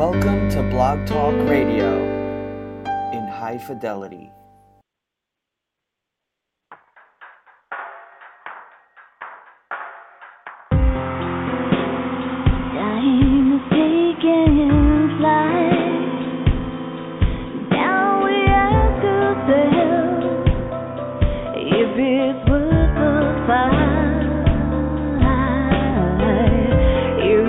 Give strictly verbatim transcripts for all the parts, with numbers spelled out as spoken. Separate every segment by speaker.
Speaker 1: Welcome to Blog Talk Radio in high fidelity.
Speaker 2: Time is taking flight. Now we ask ourselves if it's worth the fight. You,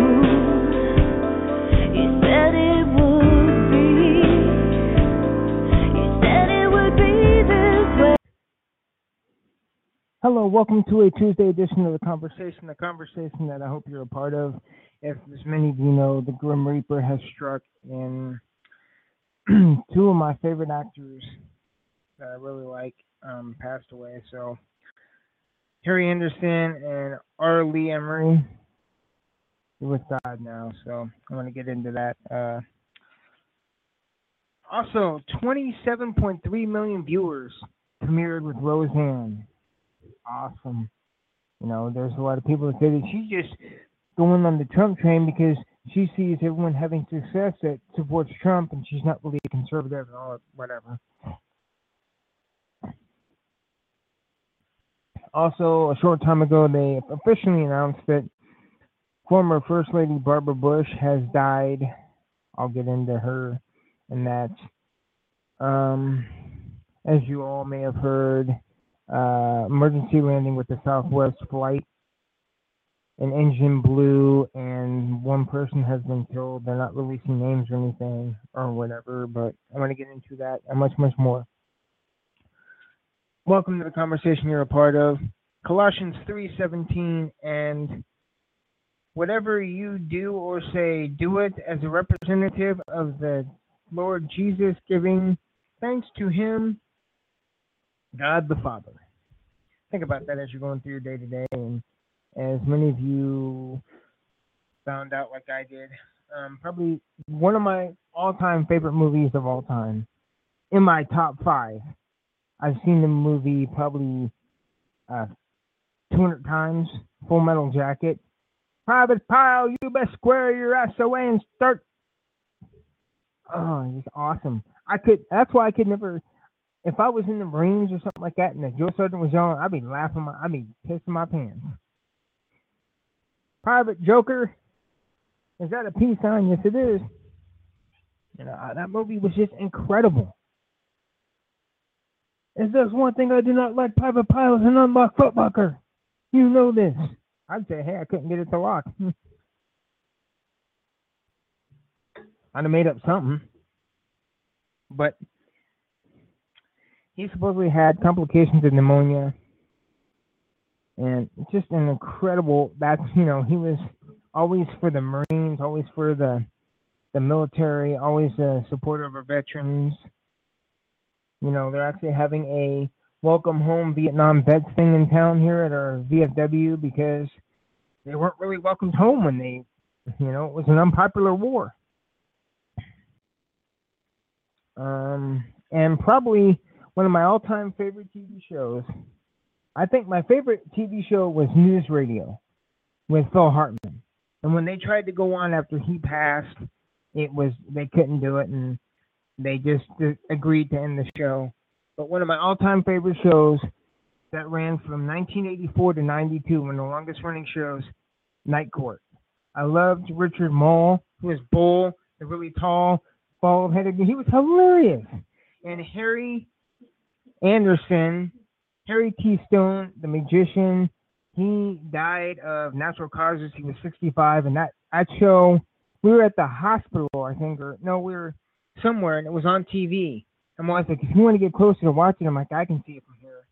Speaker 2: you said it would be. You said it would be this way.
Speaker 3: Hello, welcome to a Tuesday edition of The Conversation, a conversation that I hope you're a part of. As many of you know, the Grim Reaper has struck, and two of my favorite actors that I really like um, passed away. So, Harry Anderson and R. Lee Emery are with God now, so I'm going to get into that. Uh, also, twenty-seven point three million viewers premiered with Roseanne. Awesome. You know, there's a lot of people that say that she's just going on the Trump train because she sees everyone having success that supports Trump, and she's not really a conservative and all whatever. Also, a short time ago, they officially announced that former First Lady Barbara Bush has died. I'll get into her and that. Um, as you all may have heard, uh, emergency landing with the Southwest flight. An engine blew and one person has been killed. They're not releasing names or anything or whatever, but I'm going to get into that and much, much more. Welcome to the conversation you're a part of. Colossians three seventeen, and whatever you do or say, do it as a representative of the Lord Jesus, giving thanks to him, God the Father. Think about that as you're going through your day-to-day, and as many of you found out like I did, um, probably one of my all-time favorite movies of all time, in my top five. I've seen the movie probably uh, two hundred times, Full Metal Jacket. Private Pile, you best square your ass away and start. Oh, it's awesome. I could, that's why I could never, if I was in the Marines or something like that and the drill sergeant was yelling, I'd be laughing, my, I'd be pissing my pants. Private Joker, is that a peace sign? Yes, it is. You know, that movie was just incredible. If there's one thing I do not like, Private Pile, is an unlocked footlocker. You know this. I'd say, hey, I couldn't get it to lock. I'd have made up something. But he supposedly had complications of pneumonia. And just an incredible, that's, you know, he was always for the Marines, always for the the military, always a supporter of our veterans. You know, they're actually having a welcome home Vietnam vets thing in town here at our V F W because they weren't really welcomed home when they, you know, it was an unpopular war. Um, and probably one of my all-time favorite T V shows, I think my favorite T V show was News Radio with Phil Hartman. And when they tried to go on after he passed, it was, they couldn't do it, and they just agreed to end the show. But one of my all-time favorite shows that ran from nineteen eighty-four to ninety-two, one of the longest running shows, Night Court. I loved Richard Mole, who was Bull, the really tall, bald-headed. He was hilarious. And Harry Anderson, Harry T. Stone, the magician, he died of natural causes. He was sixty-five, and that, that show, we were at the hospital, I think, or no, we were somewhere, and it was on T V. And I was like, if you want to get closer to watching, I'm like, I can see it from here.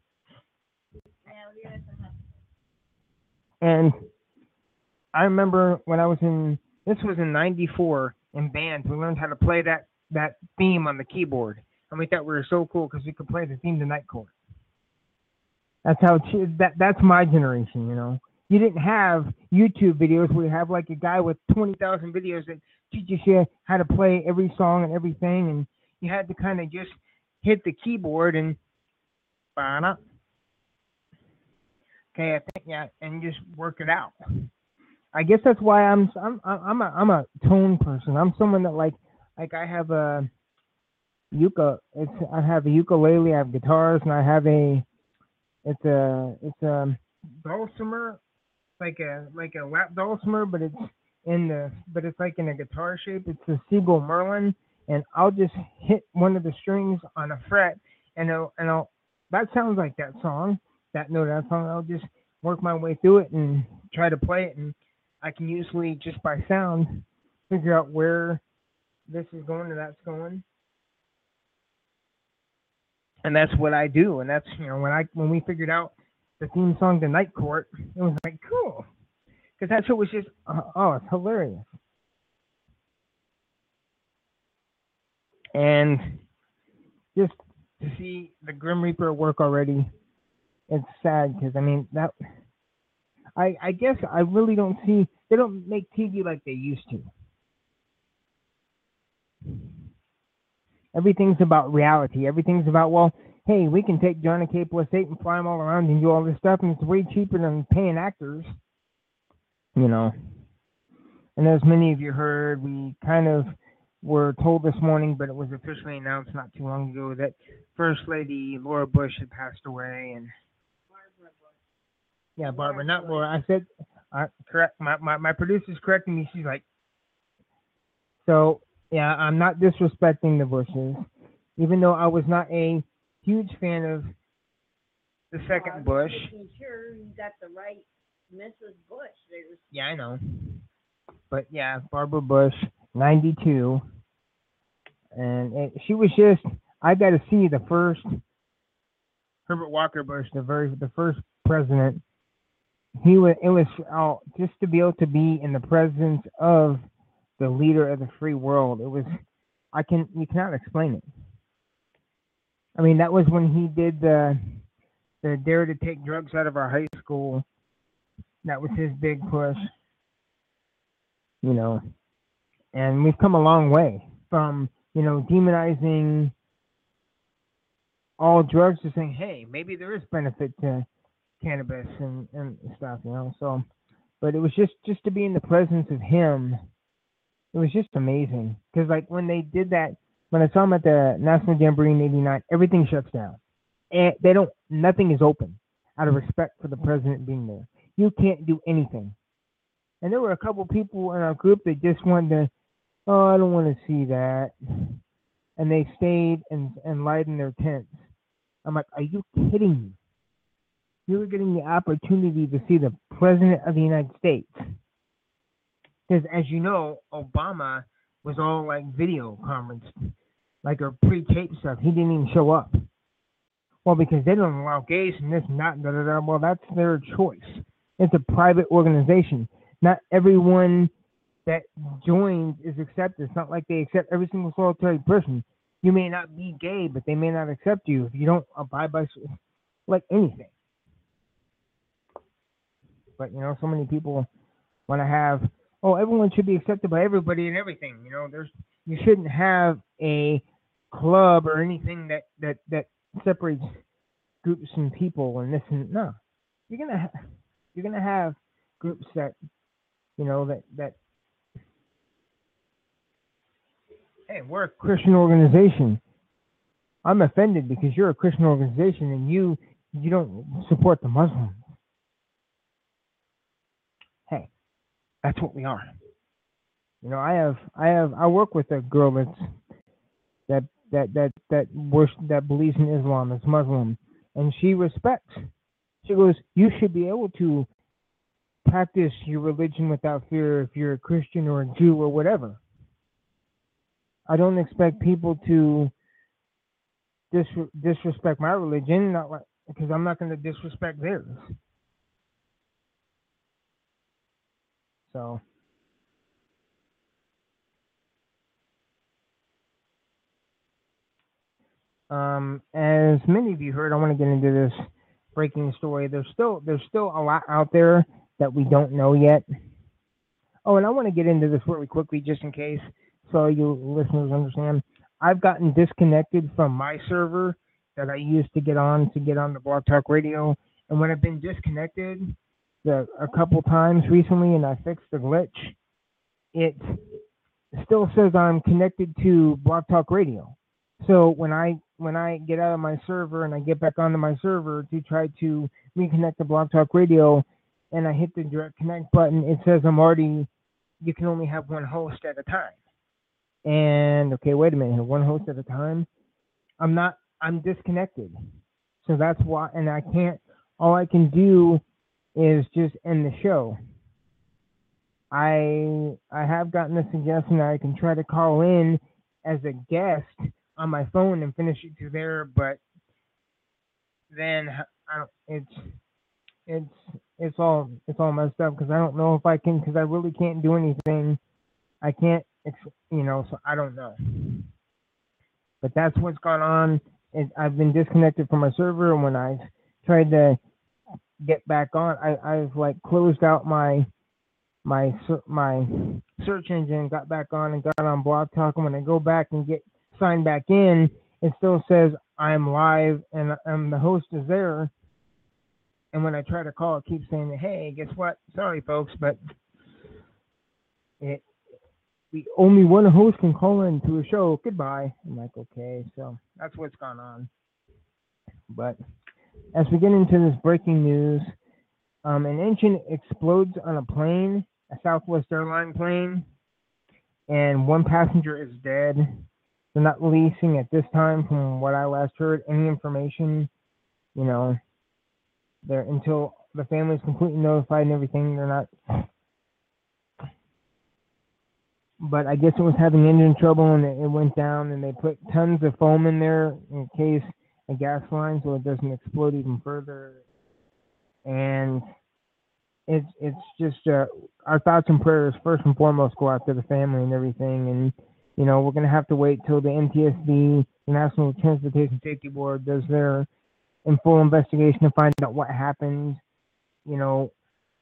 Speaker 3: And I remember when I was in, this was in ninety-four, in bands, we learned how to play that, that theme on the keyboard. And we thought we were so cool because we could play the theme to Night Court. That's how, that, that's my generation, you know. You didn't have YouTube videos where you have like a guy with twenty thousand videos that teaches you how to play every song and everything, and you had to kind of just hit the keyboard and okay, I think, yeah, and just work it out. I guess that's why I'm I'm I'm a I'm a tone person. I'm someone that like like I have a uka. It's I have a ukulele. I have guitars, and I have a it's a it's a dulcimer, like a like a lap dulcimer, but it's in the but it's like in a guitar shape. It's a Siegel Merlin, and I'll just hit one of the strings on a fret, and it'll, and I'll that sounds like that song, that note, that song. I'll just work my way through it and try to play it, and I can usually just by sound figure out where this is going and that's going, and that's what I do. And that's you know when I when we figured out the theme song to Night Court, it was like cool because that show was just uh, oh it's hilarious. And just to see the Grim Reaper work already, it's sad because I mean that I I guess I really don't see they don't make T V like they used to. Everything's about reality. Everything's about well, hey, we can take Johnny K plus eight and fly them all around and do all this stuff, and it's way cheaper than paying actors, you know. And as many of you heard, we kind of were told this morning, but it was officially announced not too long ago that First Lady Laura Bush had passed away, and yeah, Barbara, not Laura. I said uh, correct. My, my my producer's correcting me. She's like, so yeah, I'm not disrespecting the Bushes, even though I was not a huge fan of the second Bush.
Speaker 4: Making sure you got the right Missus Bush. There's
Speaker 3: Yeah, I know, but yeah, Barbara Bush, ninety-two, and it, she was just. I got to see the first Herbert Walker Bush, the very the first president. He was. It was oh, just to be able to be in the presence of the leader of the free world. It was. I can. You cannot explain it. I mean, that was when he did the the dare to take drugs out of our high school. That was his big push. You know, and we've come a long way from you know demonizing all drugs to saying, hey, maybe there is benefit to cannabis and, and stuff, you know. So, but it was just just to be in the presence of him. It was just amazing because, like, when they did that, when I saw him at the National Jamboree in eighty-nine, everything shuts down. And they don't. Nothing is open out of respect for the president being there. You can't do anything. And there were a couple people in our group that just wanted to, oh, I don't want to see that. And they stayed and, and lied in their tents. I'm like, are you kidding me? You were getting the opportunity to see the President of the United States. Because as you know, Obama was all like video conference, like a pre-tape stuff. He didn't even show up. Well, because they don't allow gays and this and that and da da da. Well, that's their choice. It's a private organization. Not everyone that joins is accepted. It's not like they accept every single solitary person. You may not be gay, but they may not accept you if you don't abide by like anything. But you know, so many people want to have, oh, everyone should be accepted by everybody and everything. You know, there's you shouldn't have a club or anything that that that separates groups and people and this and no. You're gonna ha- you're gonna have groups that you know that that. Hey, we're a Christian organization. I'm offended because you're a Christian organization and you you don't support the Muslims. Hey, that's what we are. You know, I have I have I work with a girl that's that that that that worship, that believes in Islam, that's Muslim, and she respects. She goes, you should be able to practice your religion without fear if you're a Christian or a Jew or whatever. I don't expect people to dis- disrespect my religion, not like, because I'm not going to disrespect theirs. So, um, as many of you heard, I want to get into this breaking story. There's still there's still a lot out there that we don't know yet. Oh, and I want to get into this really quickly, just in case, so you listeners understand. I've gotten disconnected from my server that I used to get on to get on the Blog Talk Radio, and when I've been disconnected, the a couple times recently, and I fixed the glitch. It still says I'm connected to Blog Talk Radio. So when I when I get out of my server and I get back onto my server to try to reconnect to Blog Talk Radio, and I hit the direct connect button, it says I'm already, you can only have one host at a time. And okay, wait a minute, one host at a time? I'm not, I'm disconnected. So that's why, and I can't, all I can do is just end the show. I I have gotten a suggestion that I can try to call in as a guest on my phone and finish it through there, but then I don't, it's it's it's all it's all messed up because I don't know if I can, because I really can't do anything. I can't, it's, you know, so I don't know. But that's what's gone on. It, I've been disconnected from my server, and when I tried to get back on, I, I've like closed out my my my search engine, got back on and got on Blog Talk, and when I go back and get signed back in, it still says I'm live and, and the host is there. And when I try to call, it keeps saying, hey, guess what? Sorry, folks, but it we only one host can call into a show. Goodbye. I'm like, okay, so that's what's gone on. But as we get into this breaking news, um, an engine explodes on a plane, a Southwest airline plane, and one passenger is dead. They're not releasing at this time, from what I last heard, any information, you know, there until the family's completely notified and everything. They're not. But I guess it was having engine trouble and it went down, and they put tons of foam in there in case a gas line so it doesn't explode even further. And it's it's just uh, our thoughts and prayers first and foremost go out to the family and everything. And you know, we're gonna have to wait till the N T S B, the National Transportation Safety Board, does their in full investigation to find out what happened. You know,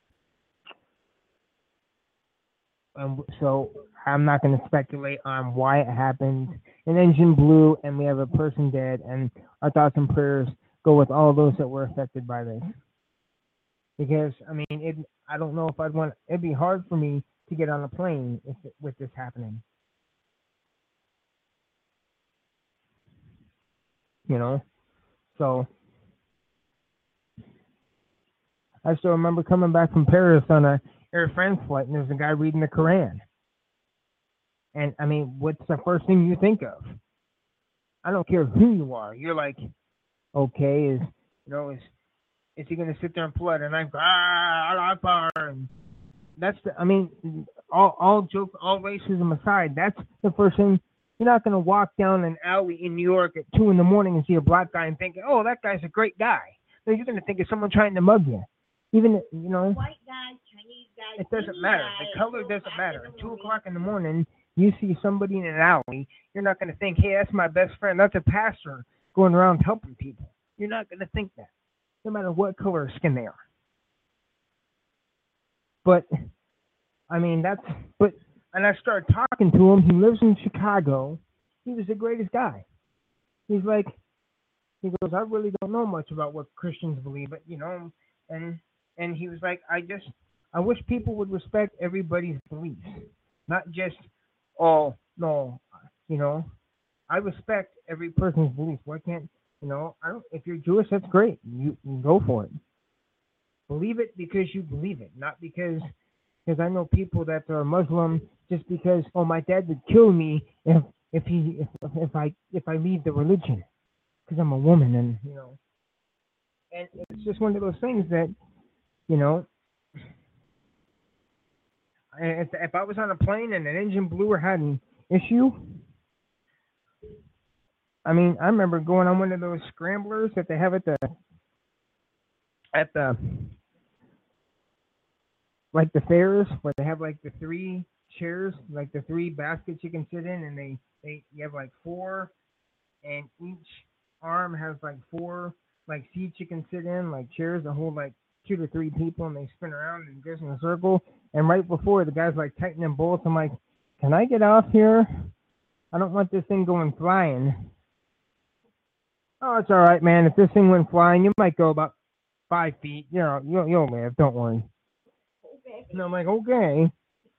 Speaker 3: and so I'm not going to speculate on why it happened. An engine blew, and we have a person dead, and our thoughts and prayers go with all those that were affected by this. Because, I mean, it, I don't know if I'd want, it'd be hard for me to get on a plane if it, with this happening. You know? So, I still remember coming back from Paris on a Air France flight, and there's a guy reading the Quran. And, I mean, what's the first thing you think of? I don't care who you are. You're like, okay, is, you know, is, is he going to sit there and pull out a knife? Ah, Allah Akbar. And that's the, I mean, all, all joke, all racism aside, that's the first thing. You're not going to walk down an alley in New York at two in the morning and see a black guy and think, oh, that guy's a great guy. No, you're going to think it's someone trying to mug you. Even, you know,
Speaker 4: White guy, Chinese guy,
Speaker 3: it doesn't
Speaker 4: Indian
Speaker 3: matter.
Speaker 4: guy,
Speaker 3: The color
Speaker 4: so
Speaker 3: doesn't
Speaker 4: back
Speaker 3: matter.
Speaker 4: in
Speaker 3: At
Speaker 4: the
Speaker 3: two
Speaker 4: movie.
Speaker 3: o'clock in the morning, you see somebody in an alley, you're not going to think, hey, that's my best friend. That's a pastor going around helping people. You're not going to think that, no matter what color of skin they are. But, I mean, that's, but, and I started talking to him. He lives in Chicago. He was the greatest guy. He's like, he goes, I really don't know much about what Christians believe, but, you know, and, and he was like, I just, I wish people would respect everybody's beliefs, not just, oh, no, you know, I respect every person's beliefs. Why can't, you know, I don't, if you're Jewish, that's great. You, you go for it. Believe it because you believe it, not because, because I know people that are Muslim just because, oh, my dad would kill me if, if he, if, if I, if I leave the religion because I'm a woman, and, you know, and it's just one of those things that, you know, if, if I was on a plane and an engine blew or had an issue, I mean, I remember going on one of those scramblers that they have at the, at the, like the fairs, where they have like the three chairs, like the three baskets you can sit in, and they, they you have like four, and each arm has like four like seats you can sit in, like chairs that hold like two to three people, and they spin around and goes in a circle. And right before, the guy's like tightening bolts. I'm like, can I get off here? I don't want this thing going flying. Oh, it's all right, man. If this thing went flying, you might go about five feet. You know, you'll, you'll live. Don't worry.
Speaker 4: Okay.
Speaker 3: And I'm like, okay.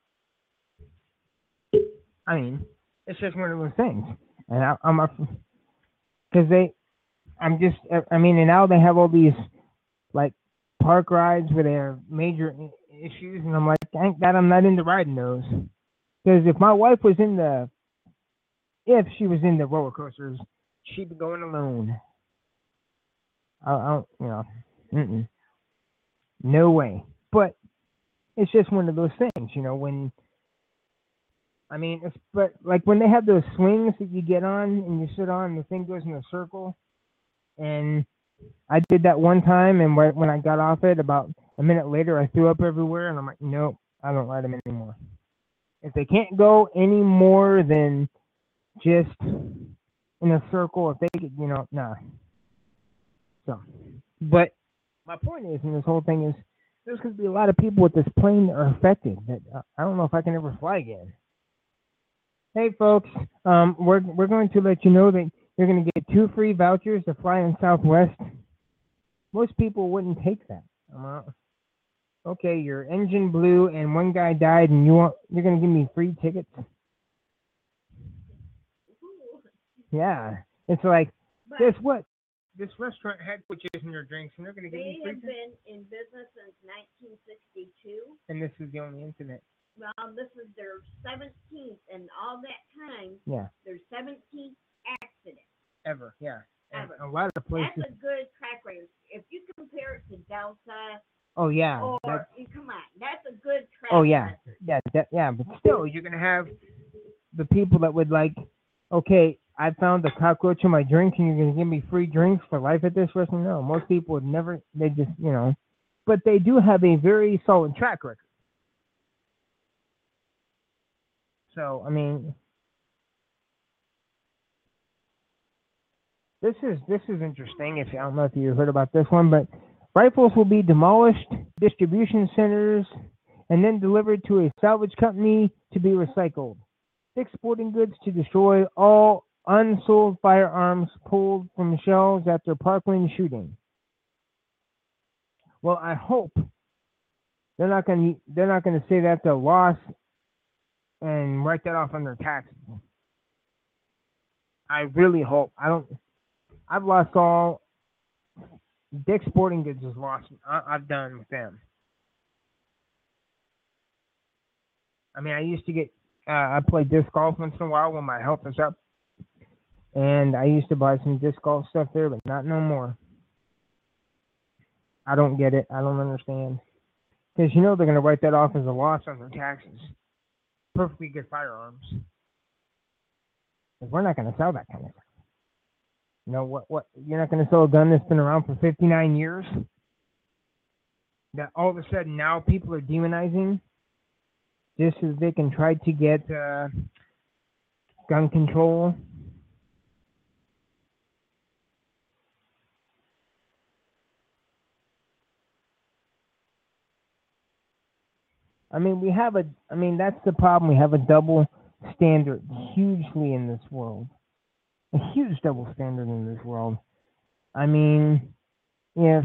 Speaker 3: I mean, it's just one of those things. And I, I'm a, because they, I'm just, I mean, and now they have all these, like, park rides where they have major i- issues. And I'm like, thank God I'm not into riding those. Because if my wife was in the, if she was in the roller coasters, she'd be going alone. I, I don't, you know, mm-mm. No way. But it's just one of those things, you know, when, I mean, it's, but like when they have those swings that you get on and you sit on and the thing goes in a circle. And I did that one time, and wh- when I got off it, about a minute later, I threw up everywhere, and I'm like, nope, I don't ride them anymore. If they can't go any more than just in a circle, if they could, you know, nah. So, but my point is, in this whole thing is, there's going to be a lot of people with this plane that are affected. That uh, I don't know if I can ever fly again. Hey, folks, um, we're we're going to let you know that you're going to get two free vouchers to fly in Southwest. Most people wouldn't take that. Uh, okay, your engine blew and one guy died, and you want you're going to give me free tickets?
Speaker 4: Ooh.
Speaker 3: Yeah, it's like,
Speaker 4: But
Speaker 3: guess what? This restaurant had switches in their drinks, and they're going to give
Speaker 4: they
Speaker 3: me free
Speaker 4: have
Speaker 3: tickets.
Speaker 4: been in business since nineteen sixty-two.
Speaker 3: And this is the only incident.
Speaker 4: Well, this is their seventeenth, and all that time,
Speaker 3: Yeah,
Speaker 4: their seventeenth accident.
Speaker 3: ever. Yeah, and
Speaker 4: Ever.
Speaker 3: a lot of places.
Speaker 4: That's a good track record. If you compare it to Delta,
Speaker 3: Oh yeah.
Speaker 4: or
Speaker 3: that's-
Speaker 4: come on, that's a good track
Speaker 3: Oh yeah,
Speaker 4: record.
Speaker 3: yeah, that, yeah. But still, you're gonna have the people that would like, okay, I found a cockroach in my drink, and you're gonna give me free drinks for life at this restaurant? No, most people would never. They just, you know, but they do have a very solid track record. So I mean, this is this is interesting. If I don't know if you heard about this one, but rifles will be demolished, distribution centers, and then delivered to a salvage company to be recycled. Dick's Sporting Goods to destroy all unsold firearms pulled from shelves after Parkland shooting. Well, I hope they're not going to they're not going to say that's a loss and write that off on their taxes. I really hope. I don't. I've lost all. Dick's Sporting Goods is lost. I, I've done with them. I mean, I used to get. Uh, I play disc golf once in a while when my health is up, and I used to buy some disc golf stuff there, but not no more. I don't get it. I don't understand. Because you know they're going to write that off as a loss on their taxes. Perfectly good firearms. Because we're not going to sell that kind of stuff. You know what? What you're not going to sell a gun that's been around for fifty-nine years. That all of a sudden now people are demonizing, just so they can try to get uh, gun control. I mean, we have a. I mean, that's the problem. We have a double standard hugely in this world. A huge double standard in this world. I mean, if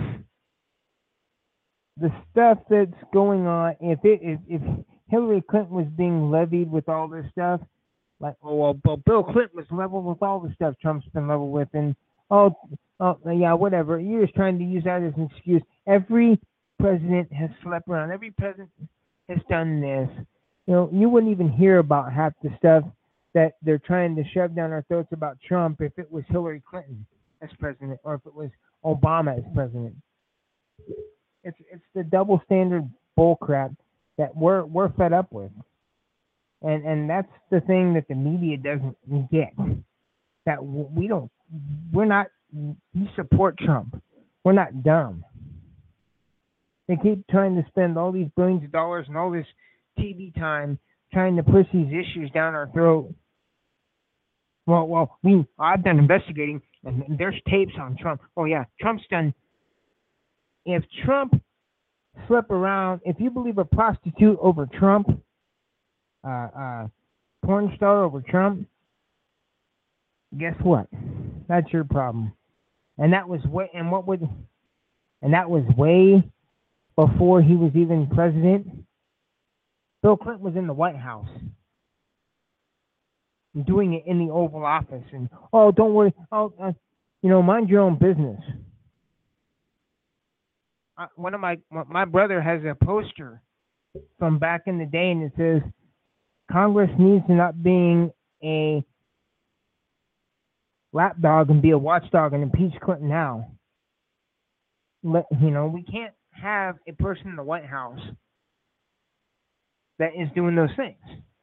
Speaker 3: the stuff that's going on, if it if, if Hillary Clinton was being levied with all this stuff, like, oh well, Bill Bill Clinton was leveled with all the stuff Trump's been leveled with, and oh, oh yeah, whatever. You're just trying to use that as an excuse. Every president has slept around. Every president has done this. You know, you wouldn't even hear about half the stuff that they're trying to shove down our throats about Trump if it was Hillary Clinton as president or if it was Obama as president. It's it's the double standard bullcrap that we're we're fed up with, and and that's the thing that the media doesn't get. That we don't, we're not. We support Trump. We're not dumb. They keep trying to spend all these billions of dollars and all this T V time trying to push these issues down our throat. Well, well, we I've done investigating, and there's tapes on Trump. Oh yeah, Trump's done. If Trump slept around, if you believe a prostitute over Trump, uh, uh, porn star over Trump, guess what? That's your problem. And that was what. And what would? and that was way before he was even president. Bill Clinton was in the White House doing it in the Oval Office, and oh, don't worry, oh, uh, you know, mind your own business. Uh, one of my my brother has a poster from back in the day, and it says, "Congress needs to not being a lapdog and be a watchdog and impeach Clinton now." Let, you know, we can't have a person in the White House that is doing those things.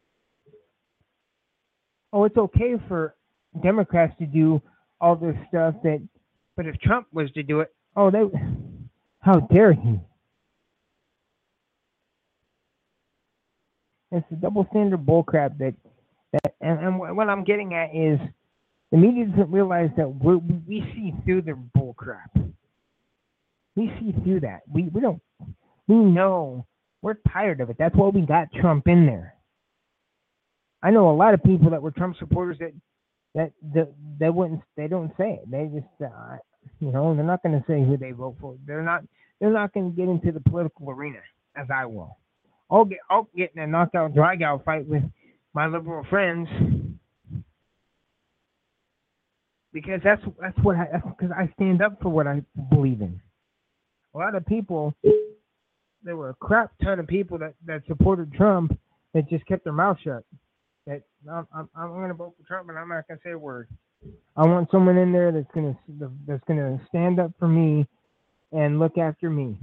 Speaker 3: Oh, it's okay for Democrats to do all this stuff that, but if Trump was to do it, oh, they, how dare he? It's a double standard bullcrap that, that, and, and what I'm getting at is the media doesn't realize that we're, we see through their bullcrap. We see through that. We we don't. We know. We're tired of it. That's why we got Trump in there. I know a lot of people that were Trump supporters that that that they wouldn't. They don't say it. They just, uh, you know, they're not going to say who they vote for. They're not. They're not going to get into the political arena as I will. I'll get. I'll get in a knockout, drag-out fight with my liberal friends because that's that's what I. Because I stand up for what I believe in. A lot of people, there were a crap ton of people that, that supported Trump that just kept their mouth shut. That I'm, I'm, I'm going to vote for Trump, and I'm not going to say a word. I want someone in there that's going to that's going to stand up for me and look after me.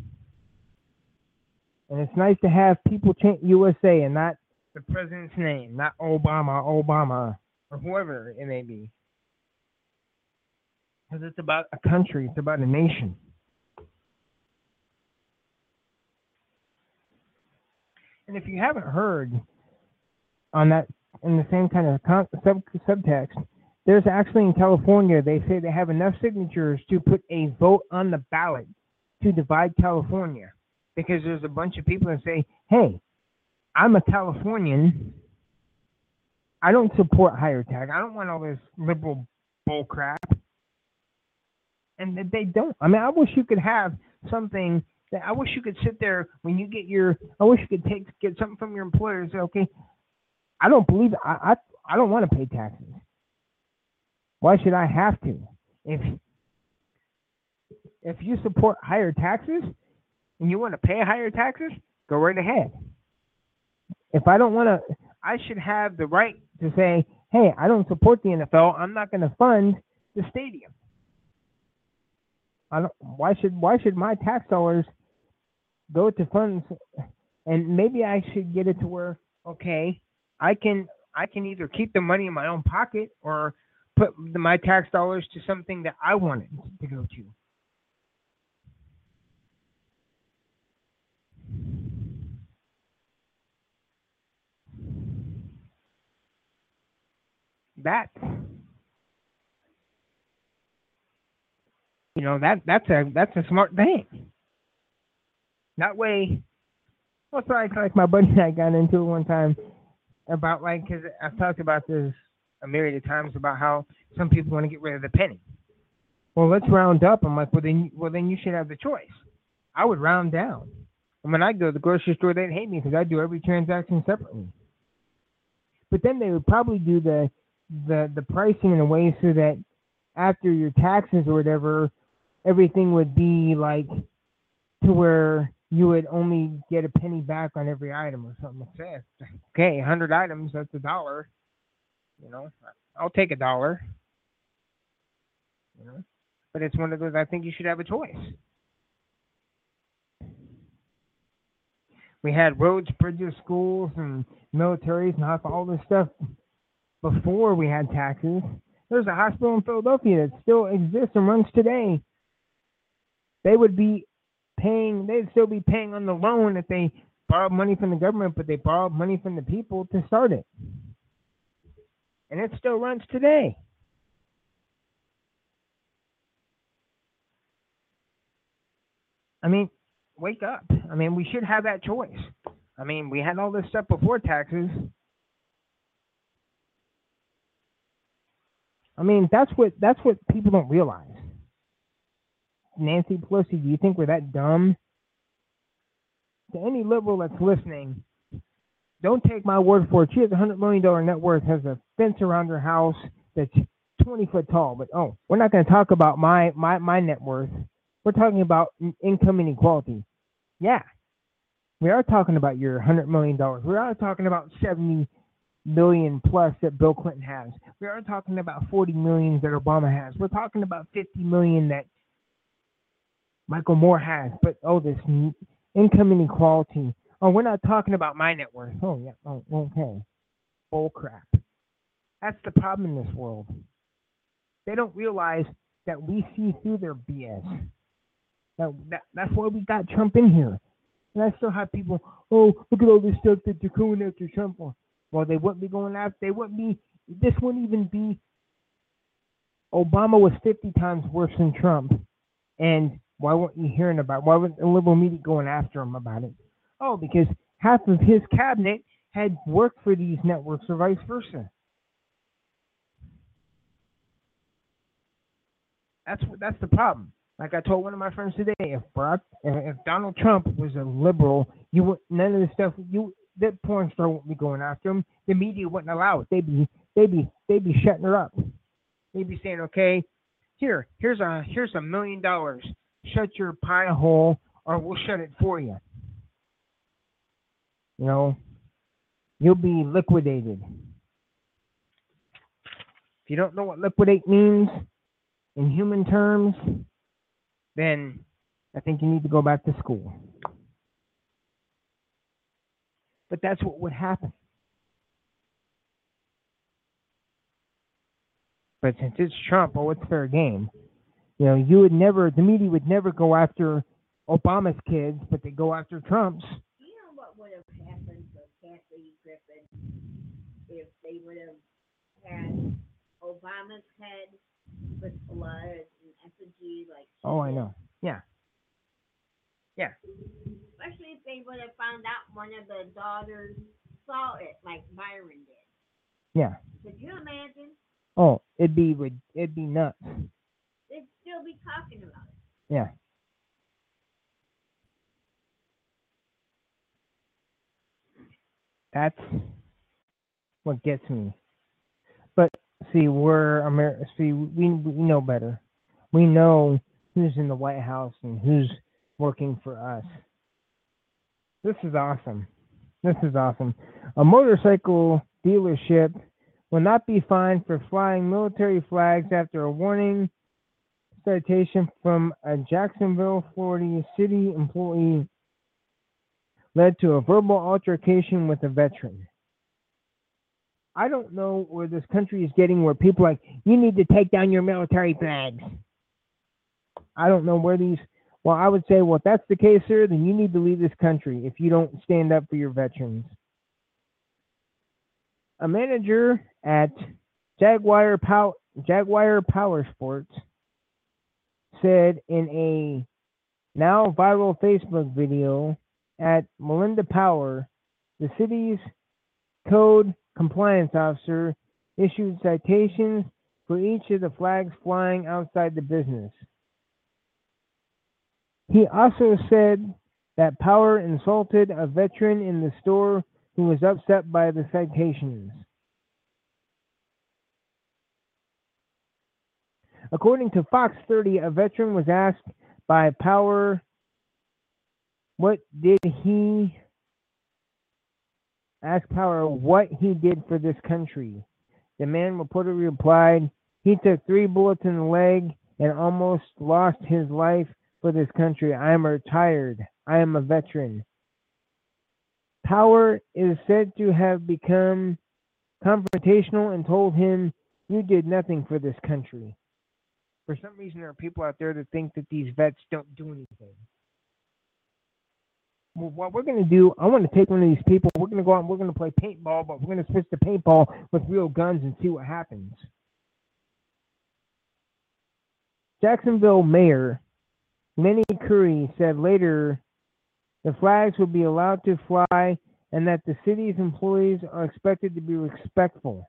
Speaker 3: And it's nice to have people chant U S A and not the president's name, not Obama, Obama, or whoever it may be. Because it's about a country, it's about a nation. And if you haven't heard on that, in the same kind of con- sub- subtext, there's actually in California, they say they have enough signatures to put a vote on the ballot to divide California. Because there's a bunch of people that say, hey, I'm a Californian. I don't support higher tax. I don't want all this liberal bull crap. And they don't. I mean, I wish you could have something that I wish you could sit there when you get your, I wish you could take get something from your employer and say, okay, I don't believe it. I, I, I don't want to pay taxes. Why should I have to? If if you support higher taxes and you want to pay higher taxes, go right ahead. If I don't want to, I should have the right to say, hey, I don't support the N F L. I'm not going to fund the stadium. I don't, why should why should my tax dollars go to funds? And maybe I should get it to where, okay, I can I can either keep the money in my own pocket or put the, my tax dollars to something that I want it to go to. That, you know, that that's a that's a smart thing. That way, well, it's like, like my buddy and I got into it one time about, like, because I've talked about this a myriad of times about how some people want to get rid of the penny. Well, let's round up. I'm like, well then, well then you should have the choice. I would round down. And when I go to the grocery store, they'd hate me because I do every transaction separately. But then they would probably do the the the pricing in a way so that after your taxes or whatever, everything would be like to where you would only get a penny back on every item or something like that. Okay, one hundred items, that's a dollar. You know, I'll take a dollar. You know, but it's one of those, I think you should have a choice. We had roads, bridges, schools, and militaries and all this stuff before we had taxes. There's a hospital in Philadelphia that still exists and runs today. They would be paying, they'd still be paying on the loan if they borrowed money from the government, but they borrowed money from the people to start it. And it still runs today. I mean, wake up. I mean, we should have that choice. I mean, we had all this stuff before taxes. I mean, that's what that's what people don't realize. Nancy Pelosi, do you think we're that dumb? To any liberal that's listening, don't take my word for it. She has a one hundred million dollars net worth, has a fence around her house that's twenty foot tall. But, oh, we're not going to talk about my, my, my net worth. We're talking about income inequality. Yeah, we are talking about your one hundred million dollars. We are talking about seventy million plus that Bill Clinton has. We are talking about forty million that Obama has. We're talking about fifty million that Michael Moore has. But, oh, this income inequality. Oh, we're not talking about my net worth. Oh, yeah. Oh, okay. Bull crap. That's the problem in this world. They don't realize that we see through their B S. That, that, that's why we got Trump in here. And I still have people, oh, look at all this stuff that they're going after Trump for. Well, they wouldn't be going after, they wouldn't be, this wouldn't even be, Obama was fifty times worse than Trump. And why weren't you hearing about it? Why wasn't the liberal media going after him about it? Oh, because half of his cabinet had worked for these networks or vice versa. That's that's the problem. Like I told one of my friends today, if Barack, if Donald Trump was a liberal, you would none of the stuff you that porn star wouldn't be going after him. The media wouldn't allow it. They'd be they'd be they'd be shutting her up. They'd be saying, okay, here here's a here's a million dollars. Shut your pie hole, or we'll shut it for you. You know, you'll be liquidated. If you don't know what liquidate means in human terms, then I think you need to go back to school. But that's what would happen. But since it's Trump, oh, it's fair game. You know, you would never, the media would never go after Obama's kids, but they go after Trump's.
Speaker 4: You know what would have happened to Kathy Griffin if they would have had Obama's head with blood and effigy like she
Speaker 3: Oh, I
Speaker 4: did?
Speaker 3: know. Yeah. Yeah.
Speaker 4: Especially if they would have found out one of the daughters saw it like Byron did.
Speaker 3: Yeah.
Speaker 4: Could you imagine?
Speaker 3: Oh, it'd be it'd be nuts.
Speaker 4: They'd still be talking about it.
Speaker 3: Yeah. That's what gets me. But see, we're Amer- see, we we know better. We know who's in the White House and who's working for us. This is awesome. This is awesome. A motorcycle dealership will not be fined for flying military flags after a warning citation from a Jacksonville, Florida city employee led to a verbal altercation with a veteran. I don't know where this country is getting where people are like, you need to take down your military flags. I don't know where these, well, I would say, well, if that's the case, sir, then you need to leave this country if you don't stand up for your veterans. A manager at Jaguar, Pow- Jaguar Power Sports said in a now viral Facebook video at Melinda Power, the city's code compliance officer issued citations for each of the flags flying outside the business. He also said that Power insulted a veteran in the store who was upset by the citations. According to Fox thirty, a veteran was asked by Power, what did he ask Power what he did for this country. The man reportedly replied, he took three bullets in the leg and almost lost his life for this country. I am retired. I am a veteran. Power is said to have become confrontational and told him, you did nothing for this country. For some reason, there are people out there that think that these vets don't do anything. Well, what we're going to do, I want to take one of these people, we're going to go out and we're going to play paintball, but we're going to switch to paintball with real guns and see what happens. Jacksonville Mayor Lenny Curry said later the flags will be allowed to fly and that the city's employees are expected to be respectful.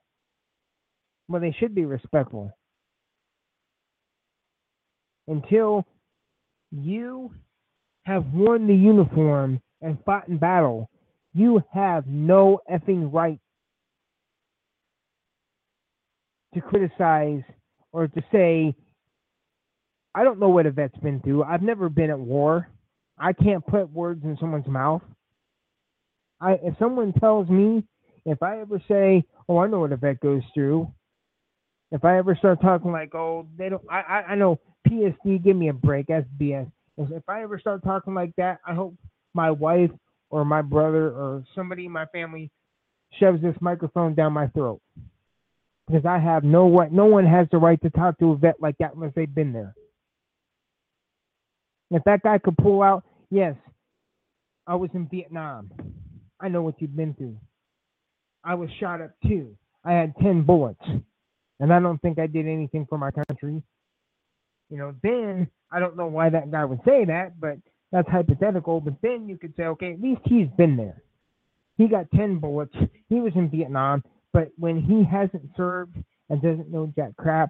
Speaker 3: Well, they should be respectful. Until You have worn the uniform and fought in battle. You have no effing right to criticize or to say, I don't know what a vet's been through. I've never been at war. I can't put words in someone's mouth. I, if someone tells me, if I ever say, oh, I know what a vet goes through, if I ever start talking like, oh, they don't, I, I, I know P S D, give me a break, that's B S. If I ever start talking like that, I hope my wife or my brother or somebody in my family shoves this microphone down my throat. Because I have no right, no one has the right to talk to a vet like that unless they've been there. If that guy could pull out, yes, I was in Vietnam. I know what you've been through. I was shot up too. I had ten bullets. And I don't think I did anything for my country. You know, then I don't know why that guy would say that, but that's hypothetical. But then you could say, okay, at least he's been there. He got ten bullets. He was in Vietnam. But when he hasn't served and doesn't know jack crap,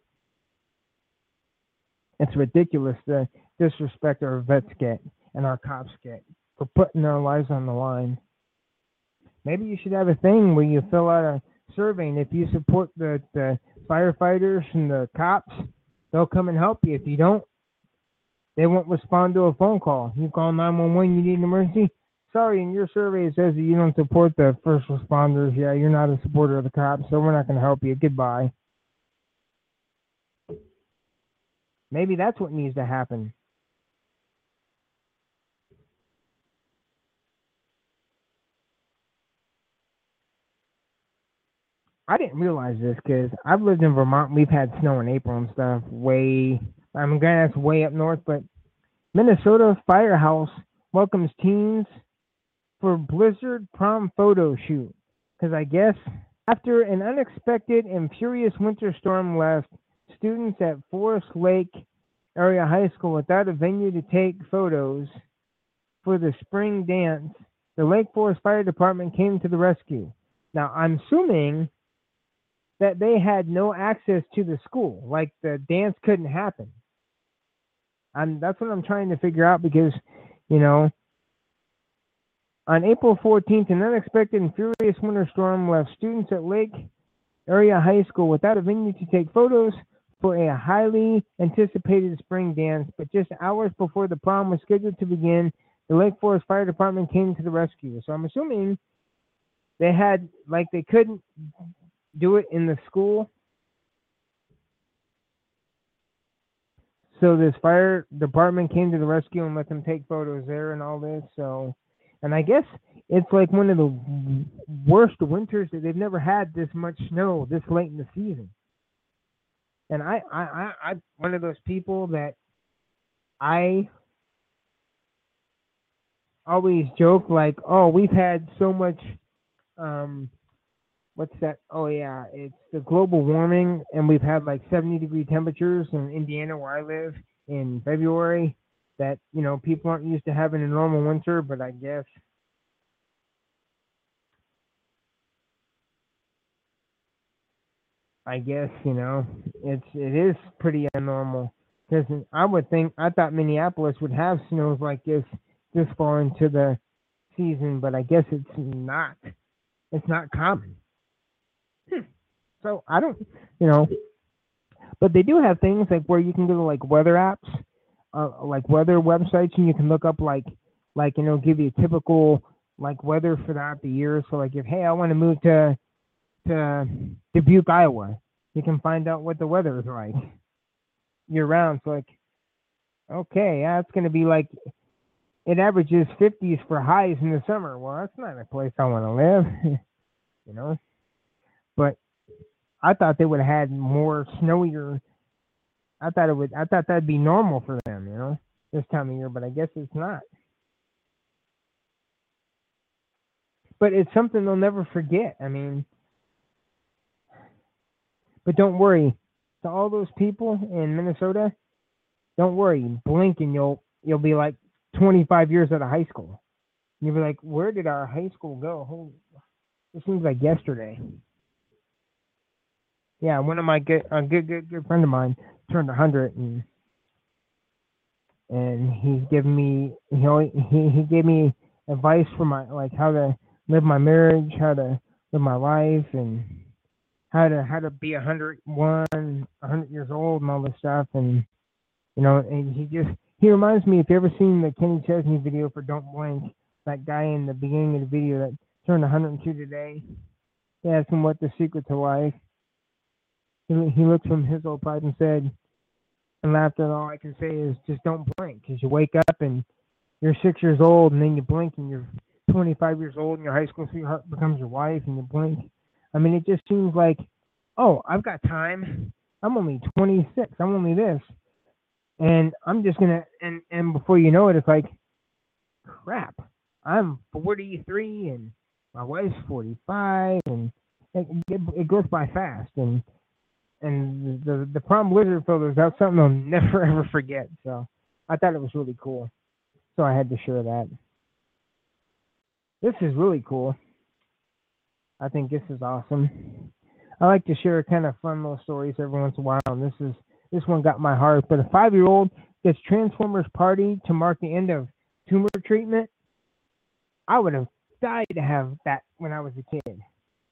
Speaker 3: it's ridiculous the disrespect our vets get and our cops get for putting their lives on the line. Maybe you should have a thing where you fill out a survey, and if you support the, the firefighters and the cops, they'll come and help you. If you don't, they won't respond to a phone call. You call nine one one, you need an emergency. Sorry, in your survey it says that you don't support the first responders. Yeah, you're not a supporter of the cops, so we're not going to help you. Goodbye. Maybe that's what needs to happen. I didn't realize this because I've lived in Vermont. We've had snow in April and stuff. Way, I mean, granted, that's way up north, but Minnesota Firehouse welcomes teens for Blizzard prom photo shoot. Because I guess after an unexpected and furious winter storm left students at Forest Lake Area High School without a venue to take photos for the spring dance, the Lake Forest Fire Department came to the rescue. Now, I'm assuming that they had no access to the school, like the dance couldn't happen. And that's what I'm trying to figure out because, you know, on April fourteenth, an unexpected and furious winter storm left students at Lake Area High School without a venue to take photos for a highly anticipated spring dance. But just hours before the prom was scheduled to begin, the Lake Forest Fire Department came to the rescue. So I'm assuming they had, like, they couldn't do it in the school. So this fire department came to the rescue and let them take photos there and all this. So, and I guess it's like one of the worst winters that they've never had this much snow this late in the season. And I, I, I, I'm one of those people that I always joke like, oh, we've had so much, um, what's that? Oh yeah, it's the global warming, and we've had like seventy degree temperatures in Indiana where I live in February that, you know, people aren't used to having a normal winter, but I guess I guess, you know, it's it is pretty abnormal because I would think I thought Minneapolis would have snows like this this far into the season, but I guess it's not. It's not common. Hmm. So I don't, you know, but they do have things like where you can go to like weather apps, uh, like weather websites, and you can look up like like you know give you a typical like weather throughout the year. So like if hey I want to move to to Dubuque, Iowa, you can find out what the weather is like year round. So like, okay, yeah, it's going to be like, it averages fifties for highs in the summer. Well, that's not a place I want to live, you know. But I thought they would have had more snowier. I thought it would. I thought that'd be normal for them, you know, this time of year. But I guess it's not. But it's something they'll never forget. I mean. But don't worry, to all those people in Minnesota, don't worry. Blink and you'll you'll be like twenty-five years out of high school. You'll be like, where did our high school go? Holy, it seems like yesterday. Yeah, one of my good, a good, good, good friend of mine turned one hundred, and and he's given me, you know, he he gave me advice for my like how to live my marriage, how to live my life, and how to how to be a hundred one, a hundred years old, and all this stuff. And you know, and he just he reminds me, if you ever seen the Kenny Chesney video for Don't Blink, that guy in the beginning of the video that turned one hundred two today. They asked him what the secret to life. He, he looked from his old pipe and said, and laughed, and all I can say is just don't blink, because you wake up and you're six years old, and then you blink and you're twenty-five years old, and your high school sweetheart becomes your wife, and you blink. I mean, it just seems like, oh, I've got time. I'm only twenty-six. I'm only this. And I'm just going to, and, and before you know it, it's like, crap, I'm forty-three, and my wife's forty-five, and it, it, it goes by fast. And and the the prom blizzard filters, that's something I'll never ever forget. So I thought it was really cool. So I had to share that. This is really cool. I think this is awesome. I like to share kind of fun little stories every once in a while, and this is this one got my heart. But a five-year-old gets Transformers party to mark the end of tumor treatment. I would have died to have that when I was a kid.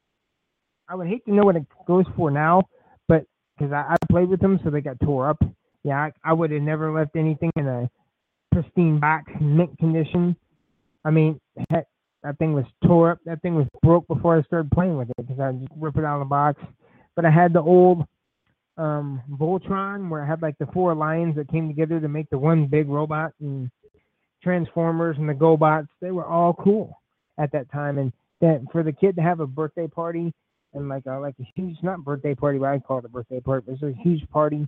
Speaker 3: I would hate to know what it goes for now, but because I, I played with them, so they got tore up. Yeah, I, I would have never left anything in a pristine box, mint condition. I mean, heck, that thing was tore up. That thing was broke before I started playing with it, because I just rip it out of the box. But I had the old um, Voltron, where I had like the four lines that came together to make the one big robot, and Transformers and the GoBots. They were all cool at that time. And that for the kid to have a birthday party, and like a, like a huge, not birthday party, but I call it a birthday party, but it was a huge party.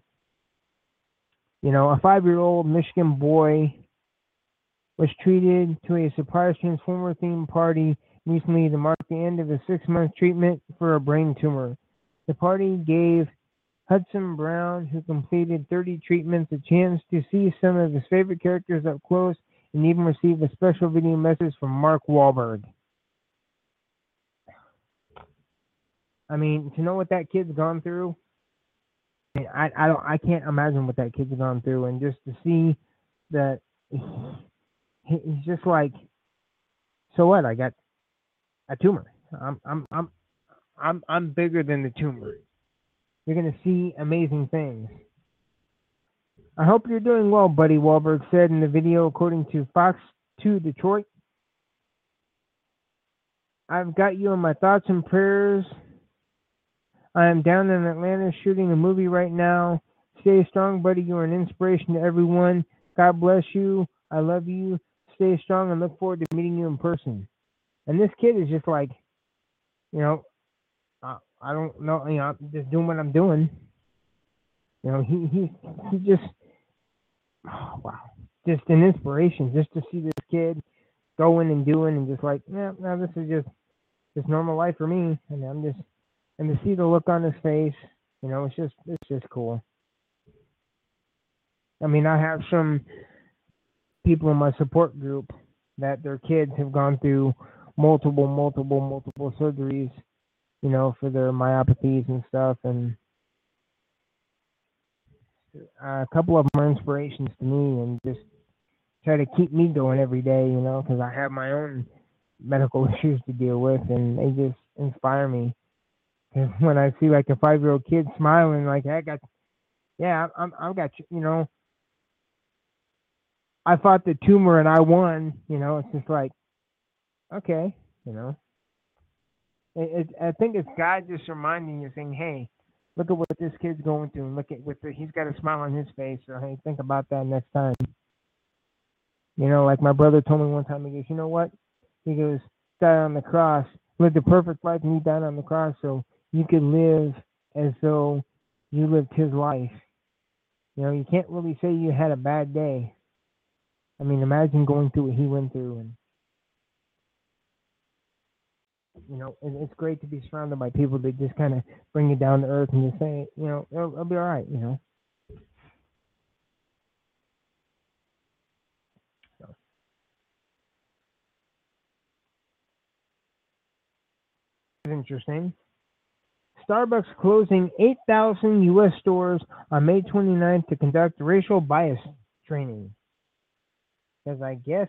Speaker 3: You know, a five-year-old Michigan boy was treated to a surprise Transformer-themed party recently to mark the end of a six-month treatment for a brain tumor. The party gave Hudson Brown, who completed thirty treatments, a chance to see some of his favorite characters up close and even receive a special video message from Mark Wahlberg. I mean, to know what that kid's gone through, I, mean, I, I don't, I can't imagine what that kid's gone through, and just to see that. He's just like, so what? I got a tumor. I'm I'm I'm I'm I'm bigger than the tumor. You're gonna see amazing things. I hope you're doing well, buddy, Wahlberg said in the video, according to Fox two Detroit. I've got you in my thoughts and prayers. I am down in Atlanta shooting a movie right now. Stay strong, buddy. You're an inspiration to everyone. God bless you. I love you. Stay strong and look forward to meeting you in person. And this kid is just like, you know, uh, I don't know, you know, I'm just doing what I'm doing. You know, he he he just, oh, wow, just an inspiration just to see this kid going and doing and just like, yeah, no, this is just just normal life for me. And I'm just, and to see the look on his face, you know, it's just it's just cool. I mean, I have some people in my support group that their kids have gone through multiple, multiple, multiple surgeries, you know, for their myopathies and stuff. And a couple of them are inspirations to me and just try to keep me going every day, you know, because I have my own medical issues to deal with, and they just inspire me. And when I see like a five-year-old kid smiling, like, I got, yeah, I'm, I've got, you know, I fought the tumor and I won, you know, it's just like, okay, you know. It, it, I think it's God just reminding you, saying, hey, look at what this kid's going through, and look at what the, he's got a smile on his face, so hey, think about that next time. You know, like my brother told me one time, he goes, you know what? He goes, died on the cross, lived a perfect life, and he died on the cross, so you could live as though you lived his life. You know, you can't really say you had a bad day. I mean, imagine going through what he went through, and you know, it, it's great to be surrounded by people that just kind of bring you down to earth and just say, you know, it'll, it'll be all right, you know. So. It's interesting. Starbucks closing eight thousand U S stores on May twenty-ninth to conduct racial bias training. because I guess